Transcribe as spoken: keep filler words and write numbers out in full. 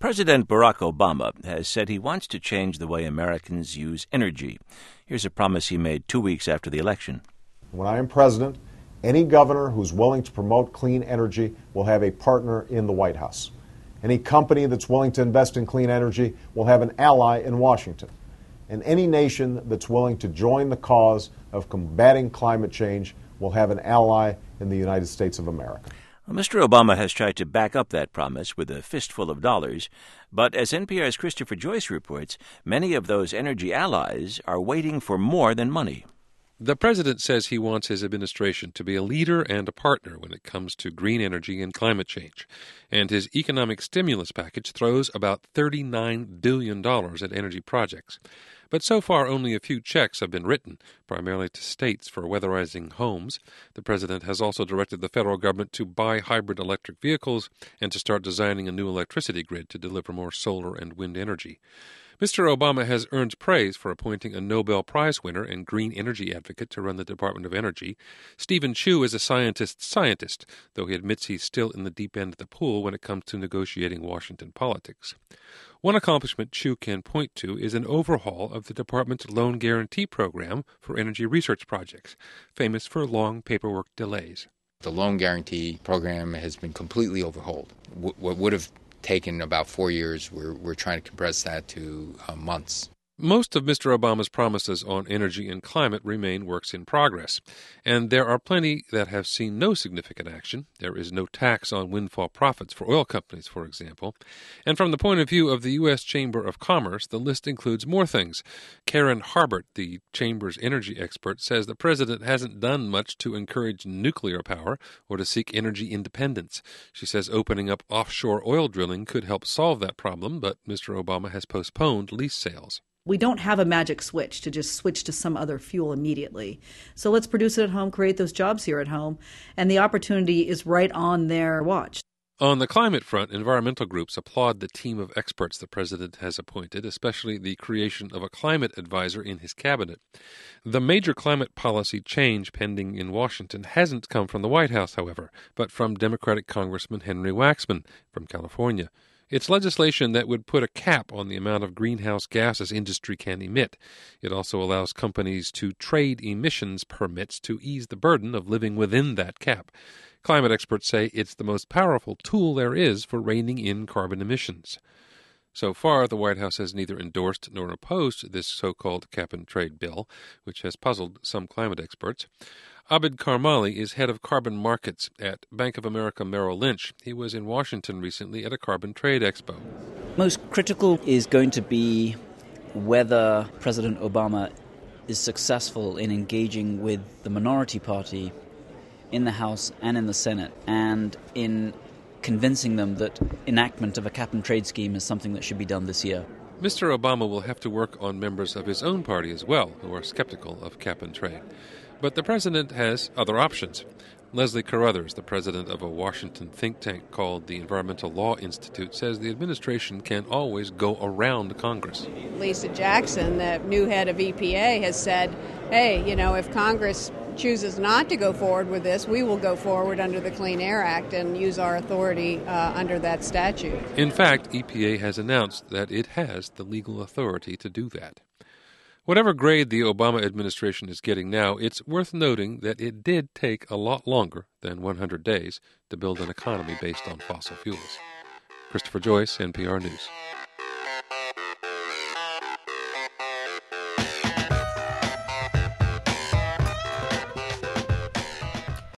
President Barack Obama has said he wants to change the way Americans use energy. Here's a promise he made two weeks after the election. When I am president, any governor who's willing to promote clean energy will have a partner in the White House. Any company that's willing to invest in clean energy will have an ally in Washington. And any nation that's willing to join the cause of combating climate change will have an ally in the United States of America. Well, Mister Obama has tried to back up that promise with a fistful of dollars, but as N P R's Christopher Joyce reports, many of those energy allies are waiting for more than money. The president says he wants his administration to be a leader and a partner when it comes to green energy and climate change. And his economic stimulus package throws about thirty-nine billion dollars at energy projects. But so far, only a few checks have been written, primarily to states for weatherizing homes. The president has also directed the federal government to buy hybrid electric vehicles and to start designing a new electricity grid to deliver more solar and wind energy. Mister Obama has earned praise for appointing a Nobel Prize winner and green energy advocate to run the Department of Energy. Stephen Chu is a scientist's scientist, though he admits he's still in the deep end of the pool when it comes to negotiating Washington politics. One accomplishment Chu can point to is an overhaul of the department's loan guarantee program for energy research projects, famous for long paperwork delays. The loan guarantee program has been completely overhauled. What would have taken about four years, we're, we're trying to compress that to uh, months. Most of Mister Obama's promises on energy and climate remain works in progress, and there are plenty that have seen no significant action. There is no tax on windfall profits for oil companies, for example. And from the point of view of the U S Chamber of Commerce, the list includes more things. Karen Harbert, the Chamber's energy expert, says the president hasn't done much to encourage nuclear power or to seek energy independence. She says opening up offshore oil drilling could help solve that problem, but Mister Obama has postponed lease sales. We don't have a magic switch to just switch to some other fuel immediately. So let's produce it at home, create those jobs here at home, and the opportunity is right on their watch. On the climate front, environmental groups applaud the team of experts the president has appointed, especially the creation of a climate advisor in his cabinet. The major climate policy change pending in Washington hasn't come from the White House, however, but from Democratic Congressman Henry Waxman from California. It's legislation that would put a cap on the amount of greenhouse gases industry can emit. It also allows companies to trade emissions permits to ease the burden of living within that cap. Climate experts say it's the most powerful tool there is for reining in carbon emissions. So far, the White House has neither endorsed nor opposed this so-called cap-and-trade bill, which has puzzled some climate experts. Abid Karmali is head of carbon markets at Bank of America Merrill Lynch. He was in Washington recently at a carbon trade expo. Most critical is going to be whether President Obama is successful in engaging with the minority party in the House and in the Senate and in convincing them that enactment of a cap-and-trade scheme is something that should be done this year. Mister Obama will have to work on members of his own party as well, who are skeptical of cap-and-trade. But the president has other options. Leslie Carruthers, the president of a Washington think tank called the Environmental Law Institute, says the administration can always go around Congress. Lisa Jackson, the new head of E P A, has said, hey, you know, if Congress chooses not to go forward with this, we will go forward under the Clean Air Act and use our authority uh, under that statute. In fact, E P A has announced that it has the legal authority to do that. Whatever grade the Obama administration is getting now, it's worth noting that it did take a lot longer than one hundred days to build an economy based on fossil fuels. Christopher Joyce, N P R News.